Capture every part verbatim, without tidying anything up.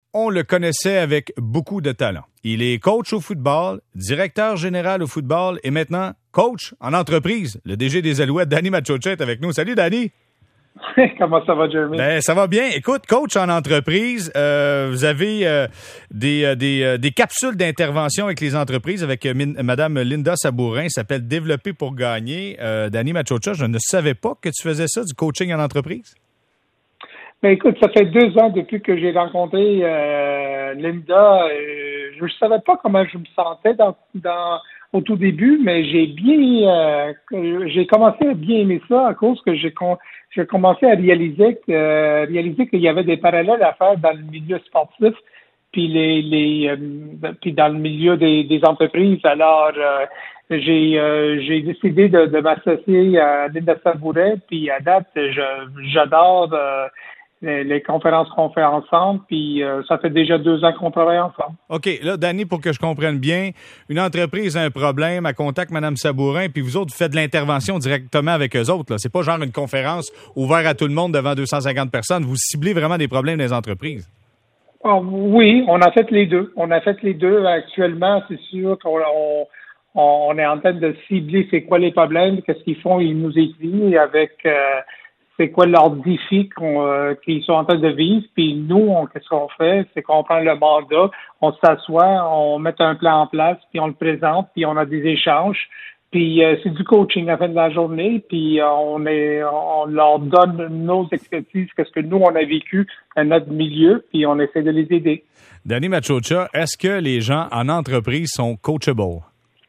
on le connaissait avec beaucoup de talent. Il est coach au football, directeur général au football et maintenant coach en entreprise. Le D G des Alouettes, Danny Maciocia, est avec nous. Salut, Danny. Comment ça va, Jeremy? Ben, ça va bien. Écoute, coach en entreprise, euh, vous avez euh, des, euh, des, euh, des capsules d'intervention avec les entreprises avec euh, min- Mme Linda Sabourin. Ça s'appelle Développer pour gagner. Euh, Danny Maciocia, je ne savais pas que tu faisais ça, du coaching en entreprise. Ben écoute, ça fait deux ans depuis que j'ai rencontré euh, Linda. Euh, je ne savais pas comment je me sentais dans, dans au tout début, mais j'ai bien euh, j'ai commencé à bien aimer ça à cause que j'ai con, j'ai commencé à réaliser que euh, réaliser qu'il y avait des parallèles à faire dans le milieu sportif puis les les euh, puis dans le milieu des, des entreprises. Alors euh, j'ai euh, j'ai décidé de, de m'associer à Linda Sabourin, puis à date, je j'adore euh, Les, les conférences qu'on fait ensemble, puis euh, ça fait déjà deux ans qu'on travaille ensemble. OK, là, Danny, pour que je comprenne bien, une entreprise a un problème, elle contacte Mme Sabourin, puis vous autres, vous faites de l'intervention directement avec eux autres. Là. C'est pas genre une conférence ouverte à tout le monde devant deux cent cinquante personnes. Vous ciblez vraiment des problèmes des entreprises. Oh, oui, on a fait les deux. On a fait les deux. Actuellement, c'est sûr qu'on on, on est en train de cibler c'est quoi les problèmes, qu'est-ce qu'ils font, ils nous écrivent avec... Euh, c'est quoi leurs défis qu'on, euh, qu'ils sont en train de vivre. Puis nous, on, qu'est-ce qu'on fait? C'est qu'on prend le mandat, on s'assoit, on met un plan en place, puis on le présente, puis on a des échanges. Puis euh, c'est du coaching à la fin de la journée, puis euh, on est, on leur donne nos expertises, qu'est-ce que nous, on a vécu dans notre milieu, puis on essaie de les aider. Danny Maciocia, est-ce que les gens en entreprise sont coachables?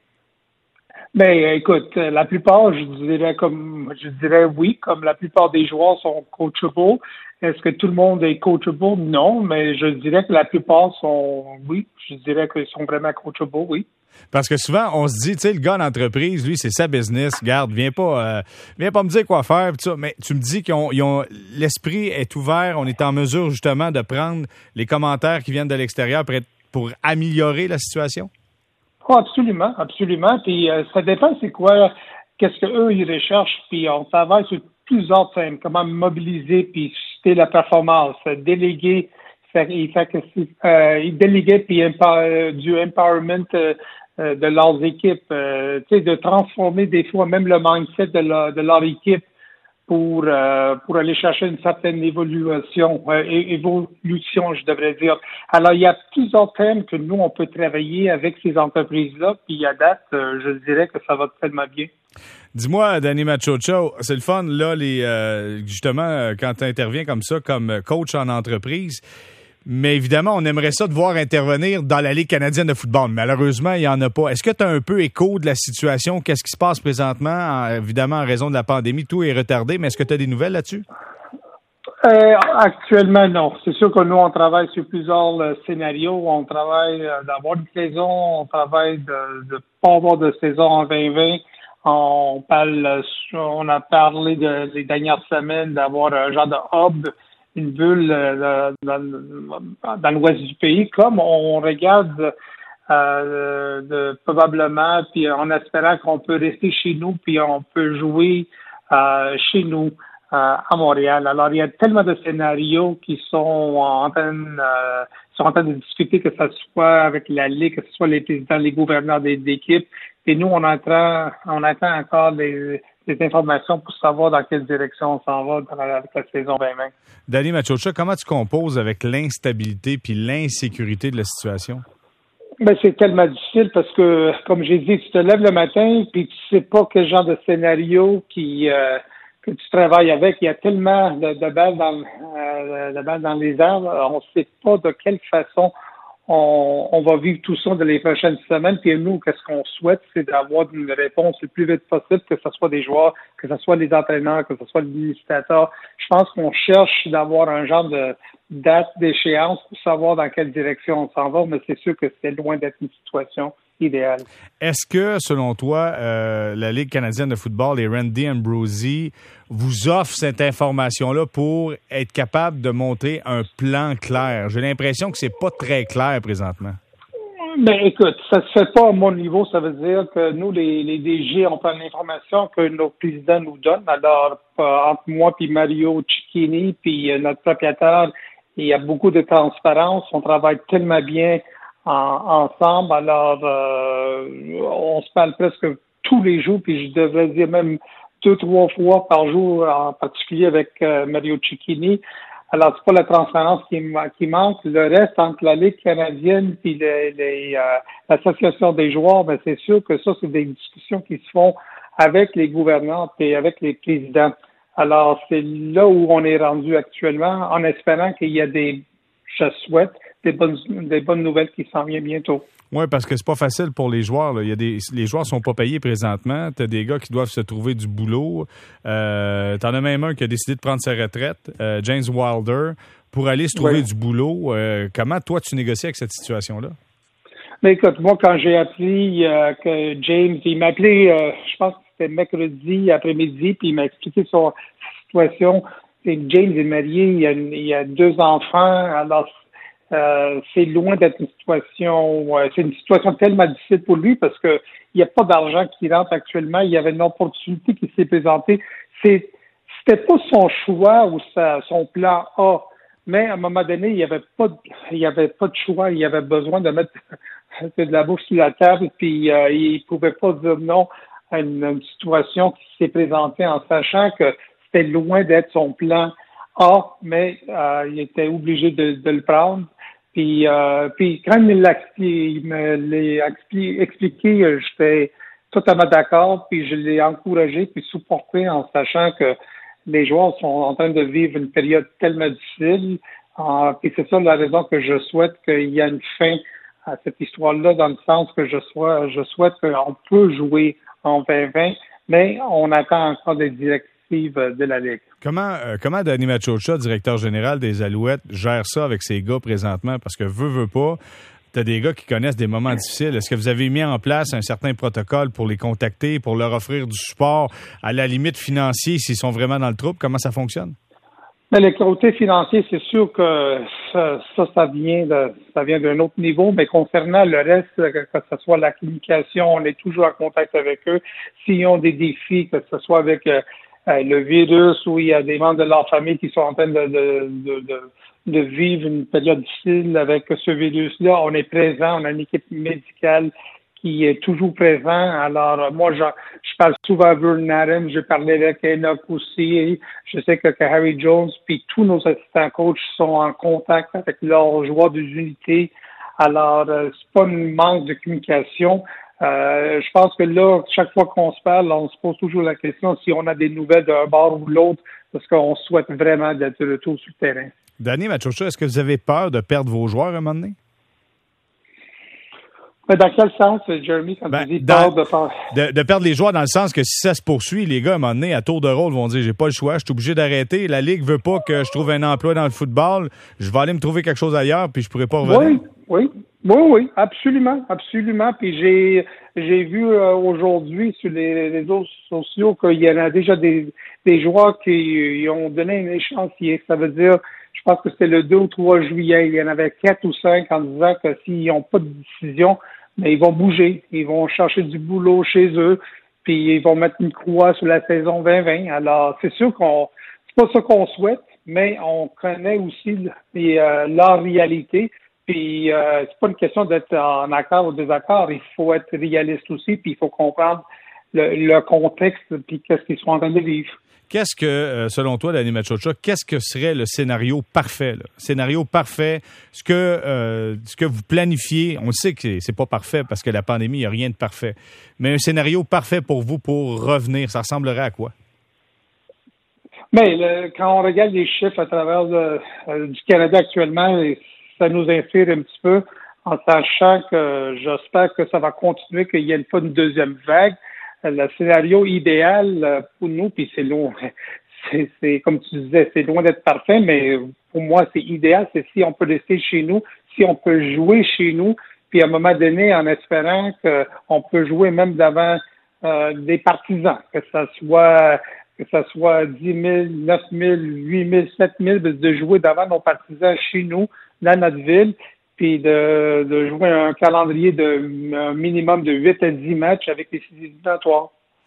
Ben, écoute, la plupart, je dirais comme, je dirais oui, comme la plupart des joueurs sont coachables. Est-ce que tout le monde est coachable? Non, mais je dirais que la plupart sont, oui, je dirais qu'ils sont vraiment coachables, oui. Parce que souvent, on se dit, tu sais, le gars d'entreprise, lui, c'est sa business. Garde, viens pas, euh, viens pas me dire quoi faire. Pis ça. Mais tu me dis qu'ils ont, ils ont, l'esprit est ouvert. On est en mesure, justement, de prendre les commentaires qui viennent de l'extérieur pour, être, pour améliorer la situation? Oh, absolument, absolument. Puis euh, ça dépend c'est quoi, qu'est-ce que eux ils recherchent. Puis on travaille sur plusieurs thèmes, comment mobiliser puis susciter la performance, déléguer, faire, il fait que euh, ils déléguaient puis empower, du empowerment euh, euh, de leurs équipes, euh, tu sais, de transformer des fois même le mindset de leur, de leur équipe pour euh, pour aller chercher une certaine évolution, euh, évolution, je devrais dire. Alors, il y a plusieurs thèmes que nous, on peut travailler avec ces entreprises-là, puis à date, euh, je dirais que ça va tellement bien. Dis-moi, Danny Maciocia, c'est le fun, là, les euh, justement, quand tu interviens comme ça, comme coach en entreprise, mais évidemment, on aimerait ça de voir intervenir dans la Ligue canadienne de football. Malheureusement, il n'y en a pas. Est-ce que tu as un peu écho de la situation? Qu'est-ce qui se passe présentement? En, évidemment, en raison de la pandémie, tout est retardé, mais est-ce que tu as des nouvelles là-dessus? Euh, actuellement, non. C'est sûr que nous, on travaille sur plusieurs euh, scénarios. On travaille euh, d'avoir une saison, on travaille de ne pas avoir de saison en vingt vingt. On parle, euh, on a parlé de, les dernières semaines d'avoir un genre de hub, une bulle euh, dans, dans l'ouest du pays, comme on regarde euh, de, probablement, puis en espérant qu'on peut rester chez nous, puis on peut jouer euh, chez nous. Euh, à Montréal. Alors, il y a tellement de scénarios qui sont en train, euh, sont en train de discuter, que ce soit avec la Ligue, que ce soit les présidents, les gouverneurs des, d'équipes. Et nous, on attend, on attend encore des, des informations pour savoir dans quelle direction on s'en va dans la, avec la saison vingt vingt. Danny Maciocia, comment tu composes avec l'instabilité puis l'insécurité de la situation? Ben, c'est tellement difficile parce que, comme j'ai dit, tu te lèves le matin puis tu sais pas quel genre de scénario qui... Euh, que tu travailles avec, il y a tellement de, de balles dans euh, de balles dans les airs, on ne sait pas de quelle façon on, on va vivre tout ça dans les prochaines semaines. Puis nous, qu'est-ce qu'on souhaite, c'est d'avoir une réponse le plus vite possible, que ce soit des joueurs, que ce soit les entraîneurs, que ce soit l'administrateur. Je pense qu'on cherche d'avoir un genre de date d'échéance pour savoir dans quelle direction on s'en va, mais c'est sûr que c'est loin d'être une situation idéal. Est-ce que, selon toi, euh, la Ligue canadienne de football et Randy Ambrosie vous offrent cette information-là pour être capable de montrer un plan clair? J'ai l'impression que c'est pas très clair présentement. Ben, écoute, ça se fait pas à mon niveau. Ça veut dire que nous, les, les D G, on prend l'information que nos présidents nous donnent. Alors, euh, entre moi puis Mario Cicchini puis euh, notre propriétaire Il y a beaucoup de transparence. On travaille tellement bien en, ensemble. Alors, euh, on se parle presque tous les jours, puis je devrais dire même deux, trois fois par jour, en particulier avec euh, Mario Cecchini. Alors, c'est pas la transparence qui, qui manque. Le reste, entre la Ligue canadienne et les, les, euh, l'association des joueurs, ben, c'est sûr que ça, c'est des discussions qui se font avec les gouvernants et avec les présidents. Alors, c'est là où on est rendu actuellement, en espérant qu'il y a des, je souhaite, des bonnes, des bonnes nouvelles qui s'en viennent bientôt. Oui, parce que c'est pas facile pour les joueurs. Là. Il y a des, les joueurs sont pas payés présentement. Tu as des gars qui doivent se trouver du boulot. Euh, tu en as même un qui a décidé de prendre sa retraite, euh, James Wilder, pour aller se trouver oui. du boulot. Euh, comment, toi, tu négocies avec cette situation-là? Mais écoute, moi, quand j'ai appris euh, que James, il m'a appelé, euh, je pense que c'était mercredi après-midi, puis il m'a expliqué son situation. Et James est marié, il a, il a deux enfants, alors euh, c'est loin d'être une situation, euh, c'est une situation tellement difficile pour lui parce que il n'y a pas d'argent qui rentre actuellement. Il y avait une opportunité qui s'est présentée. C'est, c'était pas son choix ou sa, son plan A, mais à un moment donné, il n'y avait pas, de, il y avait pas de choix. Il avait besoin de mettre de la bouffe sur la table, puis euh, il pouvait pas dire non à une, une situation qui s'est présentée en sachant que c'était loin d'être son plan A, mais euh, il était obligé de, de le prendre. Puis, euh, puis quand il, l'a, il me l'a expliqué, j'étais totalement d'accord, puis je l'ai encouragé, puis supporté en sachant que les joueurs sont en train de vivre une période tellement difficile. Euh, puis c'est ça la raison que je souhaite qu'il y ait une fin à cette histoire-là, dans le sens que je, sois, je souhaite qu'on peut jouer en vingt vingt, mais on attend encore des directives de la Ligue. Comment, euh, comment Danny Maciocia, directeur général des Alouettes, gère ça avec ses gars présentement? Parce que veut, veut pas, t'as des gars qui connaissent des moments difficiles. Est-ce que vous avez mis en place un certain protocole pour les contacter, pour leur offrir du support, à la limite financier, s'ils sont vraiment dans le trouble? Comment ça fonctionne? Mais le côté financier, c'est sûr que ça, ça, ça vient de, ça vient d'un autre niveau, mais concernant le reste, que, que ce soit la communication, on est toujours en contact avec eux. S'ils ont des défis, que ce soit avec euh, le virus ou il y a des membres de leur famille qui sont en train de, de, de, de, de vivre une période difficile avec ce virus-là, on est présent, on a une équipe médicale qui est toujours présent. Alors, moi, je, je parle souvent à Vernon Adams, je parlais avec Enoch aussi. Je sais que, que Harry Jones, puis tous nos assistants coachs sont en contact avec leurs joueurs des unités. Alors, euh, c'est pas un manque de communication. Euh, je pense que là, chaque fois qu'on se parle, on se pose toujours la question si on a des nouvelles d'un bord ou de l'autre, parce qu'on souhaite vraiment d'être de retour sur le terrain. Danny Maciocia, est-ce que vous avez peur de perdre vos joueurs à un moment donné? Mais dans quel sens, Jeremy, quand ben, tu dis dans, peur de peur? De, de perdre les joueurs dans le sens que si ça se poursuit, les gars, à un moment donné, à tour de rôle, vont dire « j'ai pas le choix, je suis obligé d'arrêter, la Ligue veut pas que je trouve un emploi dans le football, je vais aller me trouver quelque chose ailleurs, puis je pourrai pas revenir. » Oui, oui, oui, oui, absolument, absolument. Puis j'ai j'ai vu euh, aujourd'hui sur les réseaux sociaux qu'il y en a déjà des, des joueurs qui ont donné un échéancier. Ça veut dire, je pense que c'était le deux ou trois juillet, il y en avait quatre ou cinq en disant que s'ils n'ont pas de décision, mais ils vont bouger, ils vont chercher du boulot chez eux, puis ils vont mettre une croix sur la saison vingt vingt. Alors, c'est sûr qu'on c'est pas ça qu'on souhaite, mais on connaît aussi les, euh, leur réalité. Puis euh, c'est pas une question d'être en accord ou désaccord, il faut être réaliste aussi, puis il faut comprendre le, le contexte, puis qu'est-ce qu'ils sont en train de vivre. Qu'est-ce que, selon toi, Danny Maciocia, qu'est-ce que serait le scénario parfait? Là? Scénario parfait, ce que euh, ce que vous planifiez, on sait que c'est pas parfait parce que la pandémie, il n'y a rien de parfait, mais un scénario parfait pour vous pour revenir, ça ressemblerait à quoi? Mais le, quand on regarde les chiffres à travers le, euh, du Canada actuellement, ça nous inspire un petit peu en sachant que j'espère que ça va continuer, qu'il n'y ait pas une deuxième vague. Le scénario idéal pour nous, puis c'est loin, c'est, c'est comme tu disais, c'est loin d'être parfait, mais pour moi, c'est idéal, c'est si on peut rester chez nous, si on peut jouer chez nous, puis à un moment donné, en espérant qu'on peut jouer même devant euh, des partisans, que ça soit que ça soit dix mille, neuf mille, huit mille, sept mille, de jouer devant nos partisans chez nous, dans notre ville, puis de, de jouer un calendrier de un minimum de huit à dix matchs avec les six éliminatoires.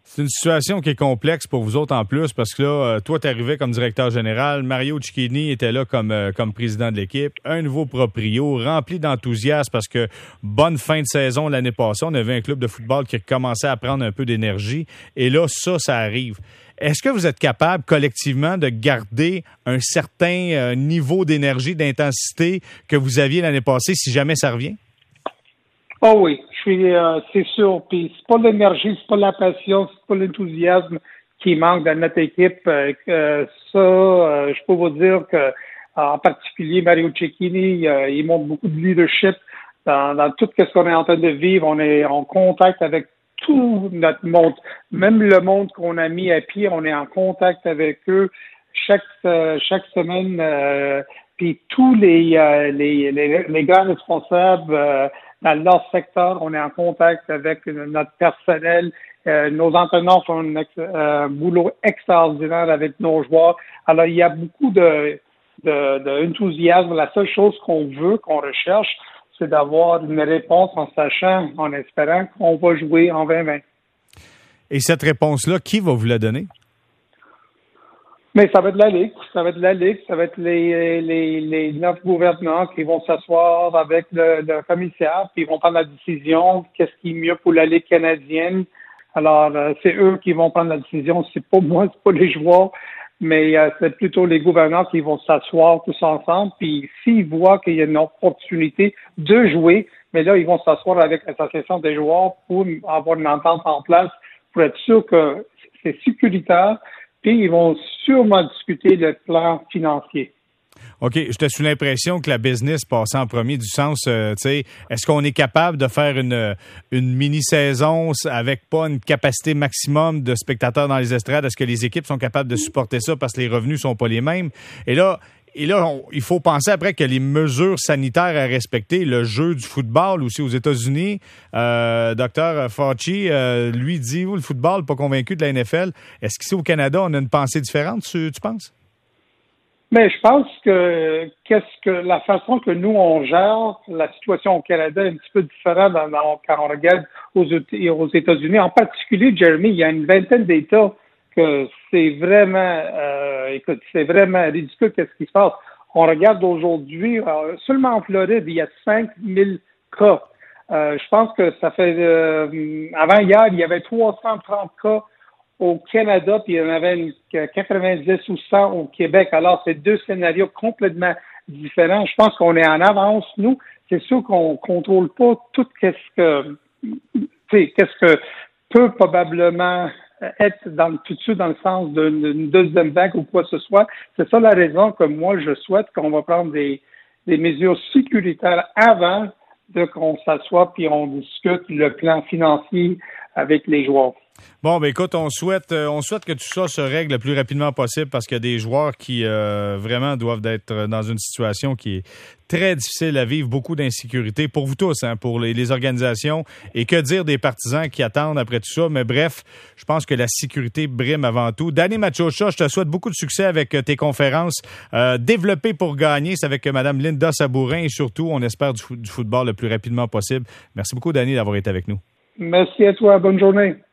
C'est une situation qui est complexe pour vous autres en plus parce que là, euh, toi, tu arrivais comme directeur général, Mario Cecchini était là comme, euh, comme président de l'équipe, un nouveau proprio, rempli d'enthousiasme parce que bonne fin de saison l'année passée, on avait un club de football qui commençait à prendre un peu d'énergie et là, ça, ça arrive. Est-ce que vous êtes capable collectivement de garder un certain euh, niveau d'énergie, d'intensité que vous aviez l'année passée si jamais ça revient? Oh oui, je suis, euh, c'est sûr. Puis c'est pas l'énergie, c'est pas la passion, c'est pas l'enthousiasme qui manque dans notre équipe. Euh, euh, ça, euh, je peux vous dire que, en particulier Mario Cecchini, euh, il montre beaucoup de leadership dans, dans tout ce qu'on est en train de vivre. On est en contact avec tout notre monde, même le monde qu'on a mis à pied, on est en contact avec eux chaque euh, chaque semaine. Euh, puis tous les, euh, les les les grands responsables euh, dans leur secteur, on est en contact avec notre personnel. Euh, nos entraîneurs font un ex- euh, boulot extraordinaire avec nos joueurs. Alors, il y a beaucoup de, de, d'enthousiasme. La seule chose qu'on veut, qu'on recherche, c'est d'avoir une réponse en sachant, en espérant qu'on va jouer en vingt vingt. Et cette réponse-là, qui va vous la donner? Mais ça va être la Ligue, ça va être la Ligue, ça va être les, les, les neuf gouvernants qui vont s'asseoir avec le, le commissaire, puis ils vont prendre la décision, qu'est-ce qui est mieux pour la Ligue canadienne. Alors, euh, c'est eux qui vont prendre la décision, c'est pas moi, c'est pas les joueurs, mais euh, c'est plutôt les gouvernants qui vont s'asseoir tous ensemble, puis s'ils voient qu'il y a une opportunité de jouer, mais là, ils vont s'asseoir avec l'association des joueurs pour avoir une entente en place, pour être sûr que c'est sécuritaire. Puis, ils vont sûrement discuter le plan financier. OK, j'étais sous l'impression que la business passait en premier du sens, euh, tu sais, est-ce qu'on est capable de faire une, une mini-saison avec pas une capacité maximum de spectateurs dans les estrades? Est-ce que les équipes sont capables de supporter ça parce que les revenus sont pas les mêmes? Et là, Et là, on, il faut penser après que les mesures sanitaires à respecter, le jeu du football aussi aux États-Unis, euh, docteur Fauci, euh, lui dit, vous, le football, pas convaincu de la N F L. Est-ce qu'ici au Canada, on a une pensée différente, tu, tu penses? Mais je pense que qu'est-ce que la façon que nous on gère la situation au Canada est un petit peu différente dans, dans, quand on regarde aux, aux États-Unis. En particulier, Jeremy, il y a une vingtaine d'États que c'est vraiment, euh, écoute, c'est vraiment ridicule qu'est-ce qui se passe. On regarde aujourd'hui, euh, seulement en Floride, il y a cinq mille cas. Euh, je pense que ça fait, euh, avant hier, il y avait trois cent trente cas au Canada, puis il y en avait une, quatre-vingt-dix ou cent au Québec. Alors, c'est deux scénarios complètement différents. Je pense qu'on est en avance, nous. C'est sûr qu'on contrôle pas tout qu'est-ce que, tu sais, qu'est-ce que peut probablement être dans, tout de suite dans le sens d'une deuxième vague ou quoi que ce soit. C'est ça la raison que moi, je souhaite qu'on va prendre des, des mesures sécuritaires avant de qu'on s'assoie puis on discute le plan financier avec les joueurs. Bon, ben écoute, on souhaite, euh, on souhaite que tout ça se règle le plus rapidement possible parce qu'il y a des joueurs qui euh, vraiment doivent être dans une situation qui est très difficile à vivre, beaucoup d'insécurité pour vous tous, hein, pour les, les organisations et que dire des partisans qui attendent après tout ça. Mais bref, je pense que la sécurité brime avant tout. Danny Maciocia, je te souhaite beaucoup de succès avec tes conférences euh, développées pour gagner. C'est avec Mme Linda Sabourin et surtout, on espère du, du football le plus rapidement possible. Merci beaucoup, Danny, d'avoir été avec nous. Merci à toi. Bonne journée.